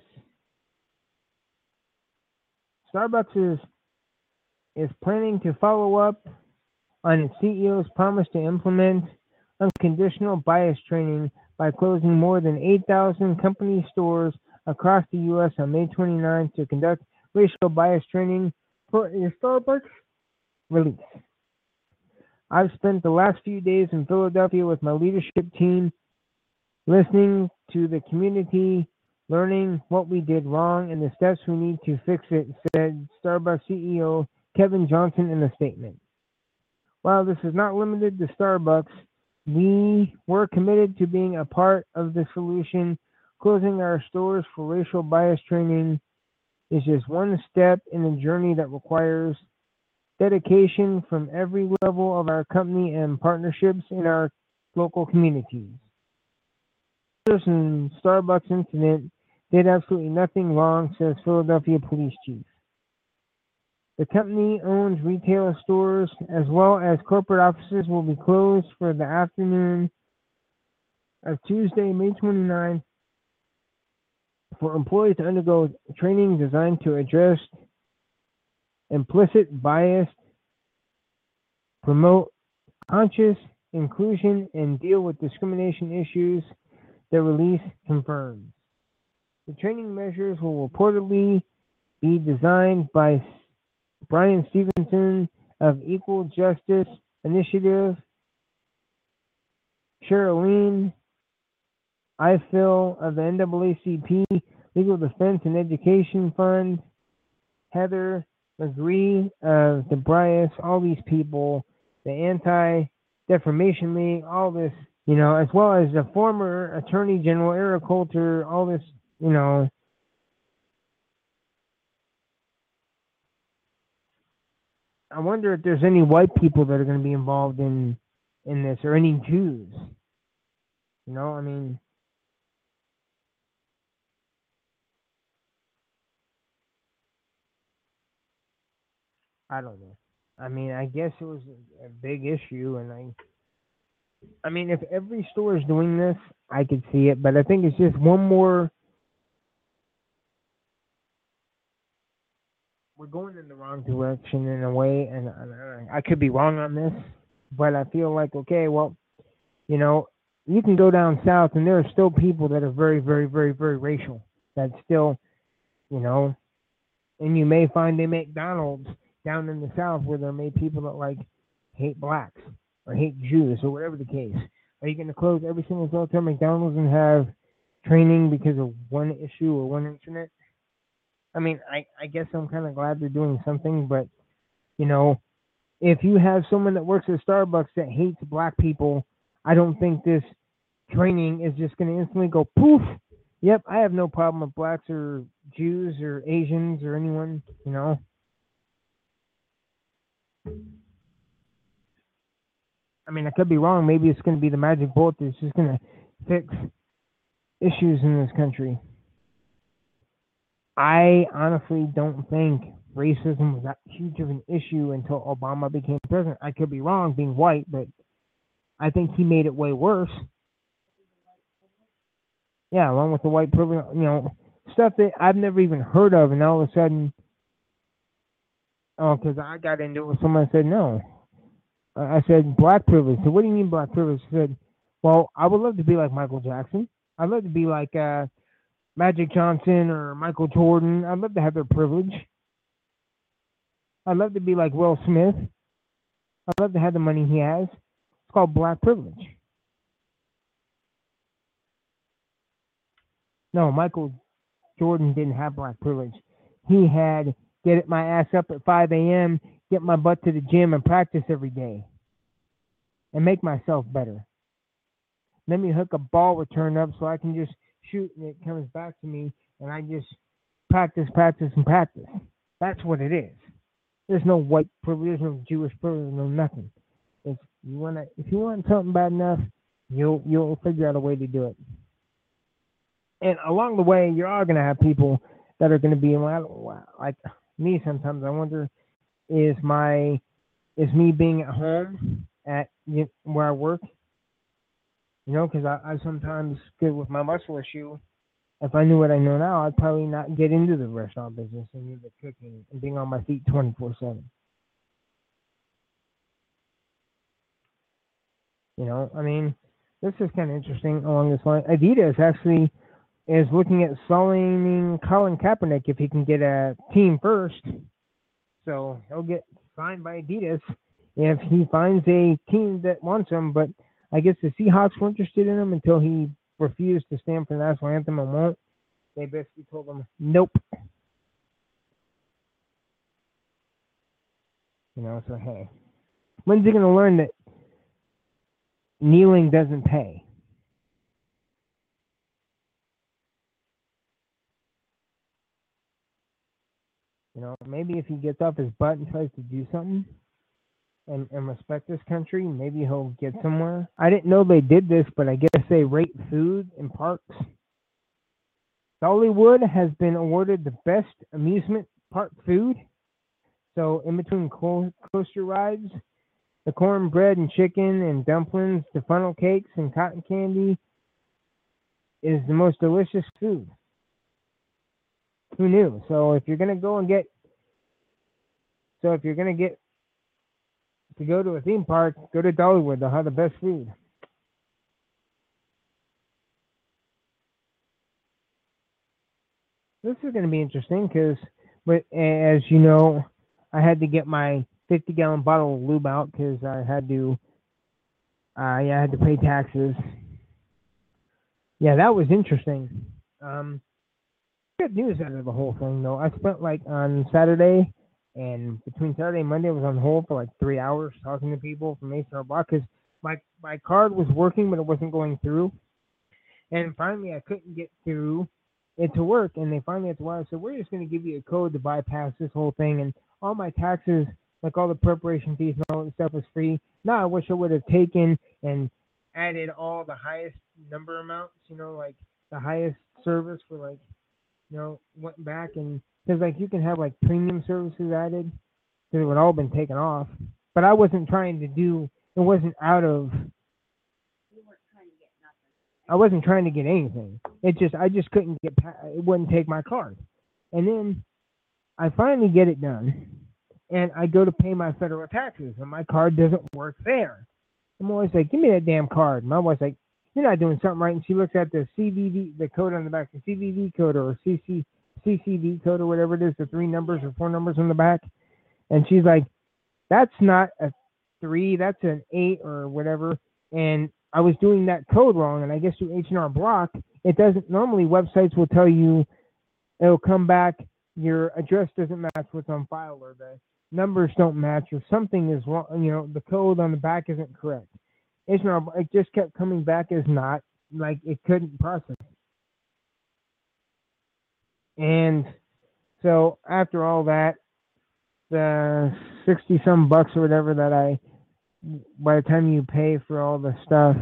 Speaker 3: Starbucks is is planning to follow up on its C E O's promise to implement unconditional bias training by closing more than eight thousand company stores across the U S on May twenty-ninth to conduct racial bias training for a Starbucks release. I've spent the last few days in Philadelphia with my leadership team, listening to the community, learning what we did wrong and the steps we need to fix it, said Starbucks C E O Kevin Johnson in a statement. While this is not limited to Starbucks, we were committed to being a part of the solution. Closing our stores for racial bias training is just one step in a journey that requires dedication from every level of our company and partnerships in our local communities. This Starbucks incident did absolutely nothing wrong, says Philadelphia Police Chief. The company owns retail stores as well as corporate offices will be closed for the afternoon of Tuesday, May twenty-ninth, for employees to undergo training designed to address implicit bias, promote conscious inclusion, and deal with discrimination issues, the release confirms. The training measures will reportedly be designed by Brian Stevenson of Equal Justice Initiative, Sherilyn Ifill of the N double A C P Legal Defense and Education Fund, Heather McGree of the Bias, all these people, the Anti-Defamation League, all this, you know, as well as the former Attorney General Eric Holder, all this, you know. I wonder if there's any white people that are going to be involved in in this, or any Jews. You know, I mean, I don't know. I mean, I guess it was a big issue, and I, I mean, if every store is doing this, I could see it, but I think it's just one more. We're going in the wrong direction in a way, and, and I could be wrong on this, but I feel like, okay, well, you know, you can go down south, and there are still people that are very, very, very, very racial. That still, you know, and you may find a McDonald's down in the south where there may be people that like hate blacks or hate Jews or whatever the case. Are you going to close every single hotel McDonald's and have training because of one issue or one incident? I mean, I, I guess I'm kind of glad they're doing something, but, you know, if you have someone that works at Starbucks that hates black people, I don't think this training is just going to instantly go poof. Yep, I have no problem with blacks or Jews or Asians or anyone, you know. I mean, I could be wrong. Maybe it's going to be the magic bullet that's just going to fix issues in this country. I honestly don't think racism was that huge of an issue until Obama became president. I could be wrong being white, but I think he made it way worse. Yeah, along with the white privilege, you know, stuff that I've never even heard of, and all of a sudden, oh, because I got into it with someone said, no. I said, black privilege. So what do you mean black privilege? I said, well, I would love to be like Michael Jackson. I'd love to be like uh, Magic Johnson or Michael Jordan. I'd love to have their privilege. I'd love to be like Will Smith. I'd love to have the money he has. It's called black privilege. No, Michael Jordan didn't have black privilege. He had get my ass up at five a.m., get my butt to the gym and practice every day and make myself better. Let me hook a ball return up so I can just shoot and it comes back to me and I just practice, practice, and practice. That's what it is. There's no white privilege, there's no Jewish privilege, no nothing. If you wanna, if you want something bad enough, you'll you'll figure out a way to do it. And along the way, you're all gonna have people that are gonna be like me. Sometimes I wonder, is my is me being at home at you know, where I work, you know, because I, I sometimes get with my muscle issue. if I knew what I know now, I'd probably not get into the restaurant business and into cooking and being on my feet twenty-four seven. You know, I mean, this is kind of interesting along this line. Adidas actually is looking at selling Colin Kaepernick if he can get a team first. So he'll get signed by Adidas if he finds a team that wants him. But I guess the Seahawks were interested in him until he refused to stand for the national anthem and won't. They basically told him, nope. You know, so hey. When's he going to learn that kneeling doesn't pay? You know, maybe if he gets off his butt and tries to do something and, and respect this country, maybe he'll get somewhere. I didn't know they did this, but I guess they rate food in parks. Dollywood has been awarded the best amusement park food. So in between co- coaster rides, the cornbread and chicken and dumplings, the funnel cakes and cotton candy is the most delicious food. Who knew? So if you're gonna go and get, so if you're gonna get to go to a theme park, go to Dollywood. They'll have the best food. This is going to be interesting because, as you know, I had to get my fifty gallon bottle of lube out because I had to, uh, yeah, I had to pay taxes. Yeah, that was interesting. Um, good news out of the whole thing, though. I spent like on Saturday and between Saturday and Monday, I was on hold for like three hours talking to people from H R Block because my my card was working, but it wasn't going through. And finally, I couldn't get through it to work, and they finally had to wire. So we're just going to give you a code to bypass this whole thing, and all my taxes, like all the preparation fees and all that stuff, was free. Now I wish I would have taken and added all the highest number amounts, you know, like the highest service for like, you know, went back and because like you can have like premium services added, because it would all been taken off. But I wasn't trying to do. It wasn't out of.
Speaker 4: You weren't trying to get nothing.
Speaker 3: I wasn't trying to get anything. It just I just couldn't get. It wouldn't take my card, and then I finally get it done, and I go to pay my federal taxes, and my card doesn't work there. I'm always like, give me that damn card. My wife's like, you're not doing something right, and she looks at the C V V, the code on the back, the C V V code or C C C C V code or whatever it is, the three numbers or four numbers on the back, and she's like, that's not a three, that's an eight or whatever, and I was doing that code wrong, and I guess through H and R Block, it doesn't, normally websites will tell you, it'll come back, your address doesn't match what's on file, or the numbers don't match, or something is wrong, you know, the code on the back isn't correct. H and R, it just kept coming back as not, like it couldn't process. And so after all that, the sixty some bucks or whatever that I, by the time you pay for all the stuff,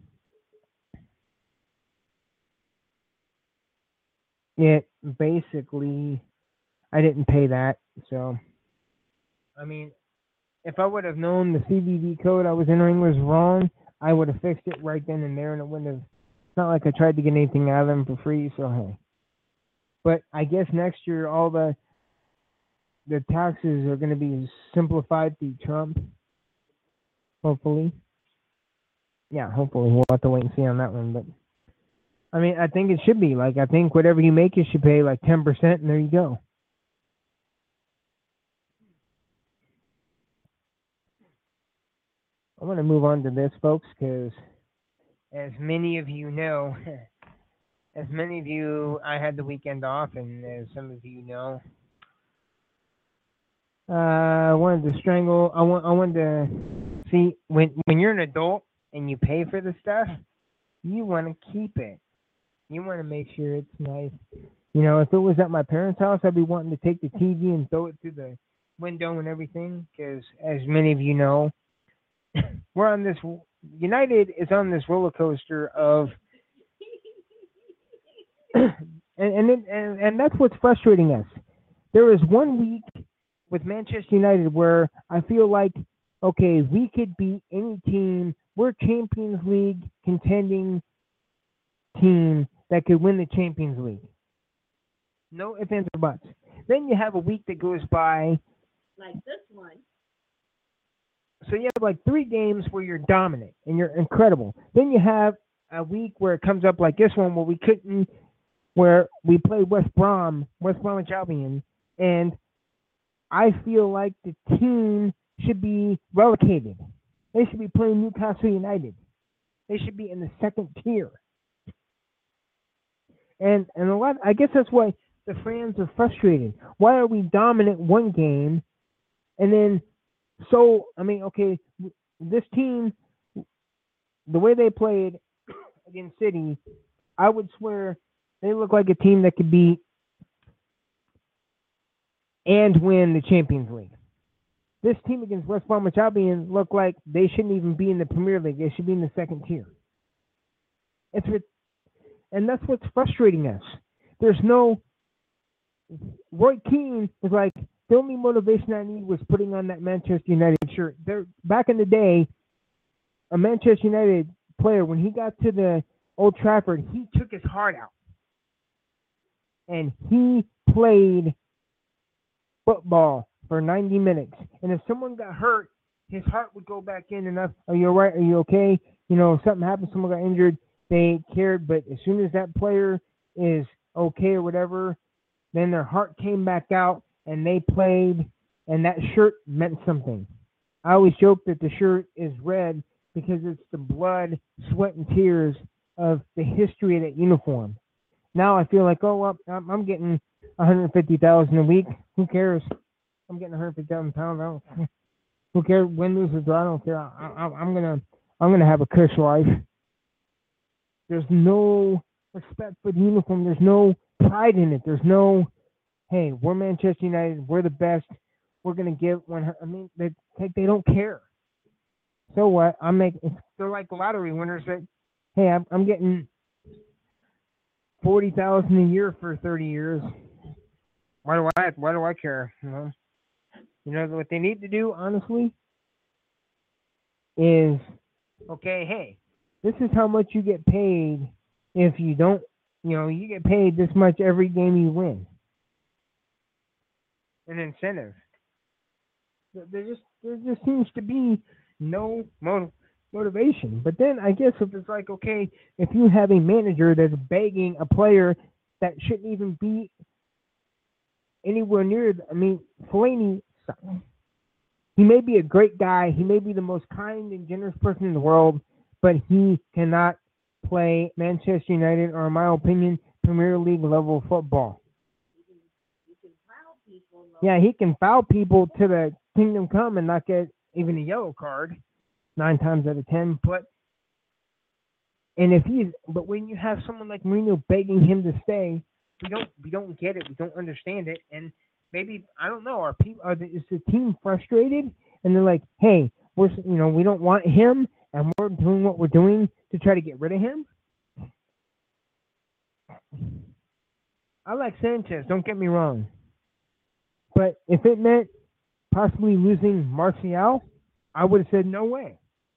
Speaker 3: it basically, I didn't pay that. So, I mean, if I would have known the C V V code I was entering was wrong, I would have fixed it right then and there, and it wouldn't have, it's not like I tried to get anything out of them for free, so hey. But I guess next year all the the taxes are going to be simplified through Trump, hopefully. Yeah, hopefully. We'll have to wait and see on that one. But, I mean, I think it should be. Like, I think whatever you make, you should pay like ten percent, and there you go. I want to move on to this, folks, because as many of you know, as many of you, I had the weekend off, and as some of you know, uh, I wanted to strangle. I want. I wanted to see when when you're an adult and you pay for the stuff, you want to keep it. You want to make sure it's nice. You know, if it was at my parents' house, I'd be wanting to take the T V and throw it through the window and everything. Because as many of you know, we're on this. United is on this roller coaster of. and and, it, and and that's what's frustrating us. There is one week with Manchester United where I feel like, okay, we could beat any team. We're Champions League contending team that could win the Champions League. No ifs, ands, or buts. Then you have a week that goes by.
Speaker 4: Like this one.
Speaker 3: So you have like three games where you're dominant and you're incredible. Then you have a week where it comes up like this one where we couldn't, where we played West Brom, West Bromwich Albion, and I feel like the team should be relegated. They should be playing Newcastle United. They should be in the second tier. And and a lot, I guess that's why the fans are frustrated. Why are we dominant one game, and then so I mean, okay, this team, the way they played against City, I would swear they look like a team that could beat and win the Champions League. This team against West Bromwich Albion look like they shouldn't even be in the Premier League. They should be in the second tier. It's and that's what's frustrating us. There's no Roy Keane was like, the only motivation I need was putting on that Manchester United shirt. There, back in the day, a Manchester United player, when he got to the Old Trafford, he took his heart out. And he played football for ninety minutes. And if someone got hurt, his heart would go back in enough. Are you all right? Are you okay? You know, if something happened, someone got injured, they cared. But as soon as that player is okay or whatever, then their heart came back out and they played, and that shirt meant something. I always joke that the shirt is red because it's the blood, sweat, and tears of the history of that uniform. Now I feel like, oh, well, I'm, I'm getting one hundred fifty thousand dollars a week. Who cares? I'm getting one hundred fifty thousand pounds. I don't, who cares? Win, lose, or draw? I don't care. I, I, I'm gonna, I'm gonna have a cush life. There's no respect for the uniform. There's no pride in it. There's no, hey, we're Manchester United. We're the best. We're gonna give one. I mean, they they don't care. So what? I make. They're like lottery winners that, hey, I'm, I'm getting forty thousand a year for thirty years. Why do I? Why do I care? You know, you know what they need to do, honestly, is okay. Hey, this is how much you get paid if you don't. You know, you get paid this much every game you win. An incentive. There just there just seems to be no motiv- motivation. But then I guess if it's like, okay, if you have a manager that's begging a player that shouldn't even be anywhere near, the, I mean, Fellaini, he may be a great guy. He may be the most kind and generous person in the world, but he cannot play Manchester United, or in my opinion, Premier League level football.
Speaker 4: You can foul people.
Speaker 3: Yeah, he can foul people to the kingdom come and not get even a yellow card nine times out of ten. But and if he's but when you have someone like Mourinho begging him to stay, we don't we don't get it. We don't understand it. And maybe I don't know. Are people are the, is the team frustrated and they're like, hey, we're you know we don't want him and we're doing what we're doing to try to get rid of him. I like Sanchez. Don't get me wrong. But if it meant possibly losing Martial, I would have said no way.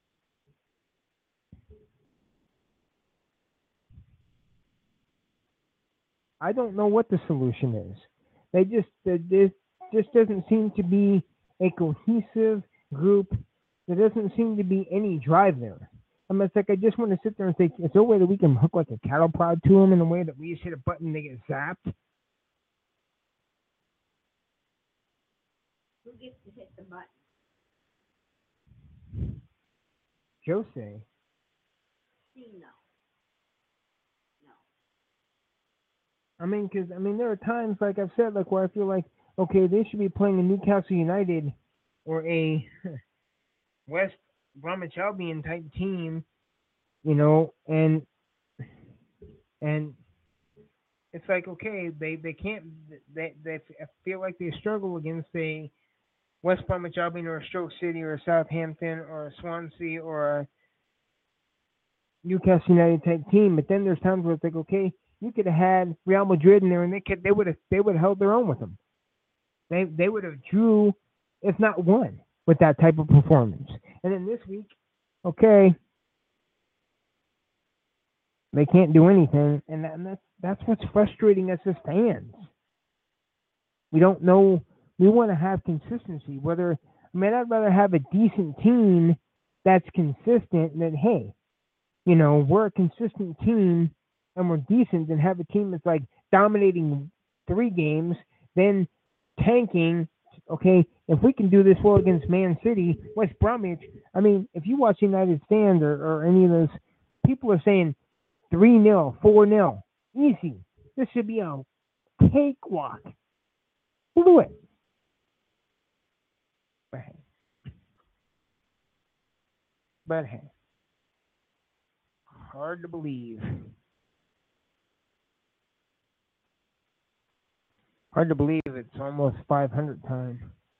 Speaker 3: I don't know what the solution is. They just this just doesn't seem to be a cohesive group. There doesn't seem to be any drive there. I mean, it's like I just want to sit there and say, is there a way that we can hook like a cattle prod to them in a way that we just hit a button and they get zapped?
Speaker 4: Who gets to hit the button?
Speaker 3: Jose.
Speaker 4: See, no. No.
Speaker 3: I mean, because, I mean, there are times, like I've said, like where I feel like, okay, they should be playing a Newcastle United or a West Bromwich Albion type team, you know, and and it's like, okay, they, they can't, they, they feel like they struggle against a West Bromwich Albion or a Stoke City or a Southampton or a Swansea or a Newcastle United type team. But then there's times where it's like, okay, you could have had Real Madrid in there and they could, they would have, they would have held their own with them. They, they would have drew, if not won, with that type of performance. And then this week, okay, They can't do anything, and, that, and that's that's what's frustrating us as fans. We don't know. We want to have consistency. Whether I mean, I'd rather have a decent team that's consistent than, hey, you know, we're a consistent team and we're decent, than have a team that's like dominating three games, then tanking. Okay, if we can do this well against Man City, West Bromwich, I mean, if you watch United Stand or, or any of those, people are saying three nil, four nil, easy. This should be a cakewalk. We'll do it. But hey. But hey. Hard to believe. Hard to believe it's almost five hundred time.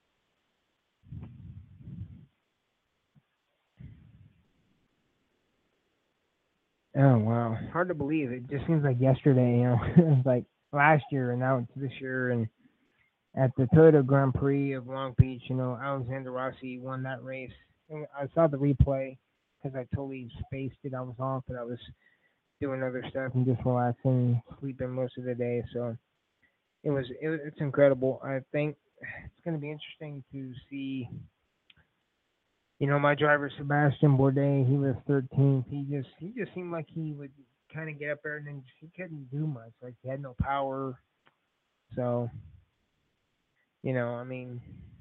Speaker 3: Oh, wow. Hard to believe. It just seems like yesterday, you know. It was like last year and now it's this year. And at the Toyota Grand Prix of Long Beach, you know, Alexander Rossi won that race. And I saw the replay because I totally spaced it. I was off, but I was doing other stuff and just relaxing, sleeping most of the day. So it was, it, it's incredible. I think it's going to be interesting to see. You know, my driver Sebastian Bourdais, he was thirteenth. He just he just seemed like he would kind of get up there and then he couldn't do much. Like he had no power. So, you know, I mean,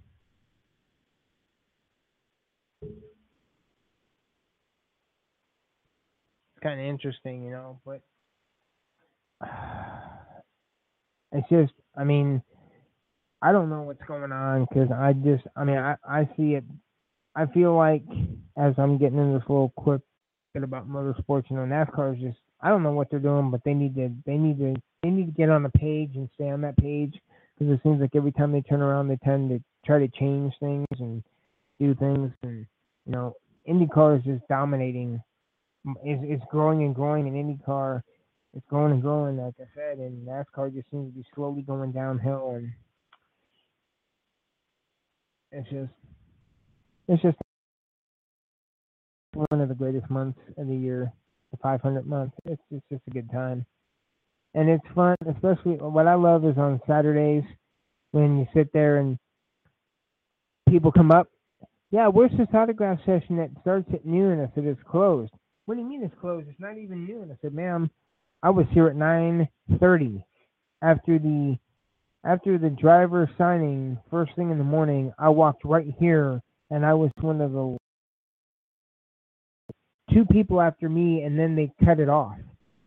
Speaker 3: it's kind of interesting, you know, but it's just, I mean, I don't know what's going on because I just, I mean, I, I see it. I feel like as I'm getting into this little quick bit about motorsports, you know, NASCAR is just, I don't know what they're doing, but they need to, they need to, they need to get on the page and stay on that page because it seems like every time they turn around, they tend to try to change things and do things. And, you know, IndyCar is just dominating. It's, it's growing and growing, and IndyCar is growing and growing, like I said, and NASCAR just seems to be slowly going downhill. And it's just, It's just one of the greatest months of the year, the five hundredth month. It's just, it's just a good time. And it's fun, especially what I love is on Saturdays when you sit there and people come up. Yeah, where's this autograph session that starts at noon? I said, it's closed. What do you mean it's closed? It's not even noon. I said, ma'am, I was here at nine thirty after the after the driver signing first thing in the morning. I walked right here. And I was one of the two people after me, and then they cut it off.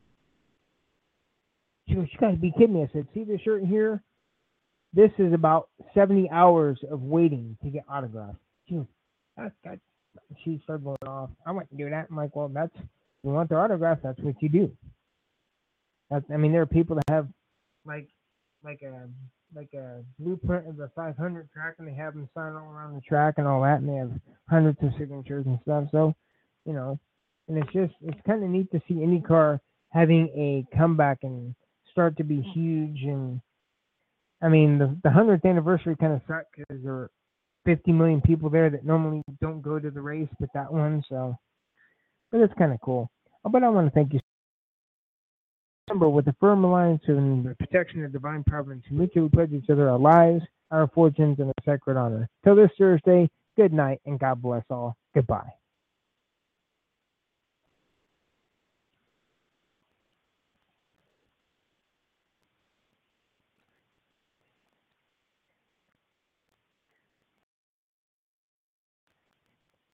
Speaker 3: She goes, you got to be kidding me. I said, see this shirt here? This is about seventy hours of waiting to get autographed. She goes, that's, that's, she started going off. I wouldn't do that. I'm like, well, that's, you want their autograph, that's what you do. That's, I mean, there are people that have, like, like a... like a blueprint of the five hundred track, and they have them sign all around the track and all that, and they have hundreds of signatures and stuff. So, you know, and it's just, it's kind of neat to see IndyCar having a comeback and start to be huge. And I mean, the the hundredth anniversary kind of sucked because there were fifty million people there that normally don't go to the race, but that one. So, but it's kind of cool. Oh, but I want to thank you. Remember, with a firm alliance and the protection of divine providence, we mutually pledge each other our lives, our fortunes, and a sacred honor. Till this Thursday, good night, and God bless all. Goodbye.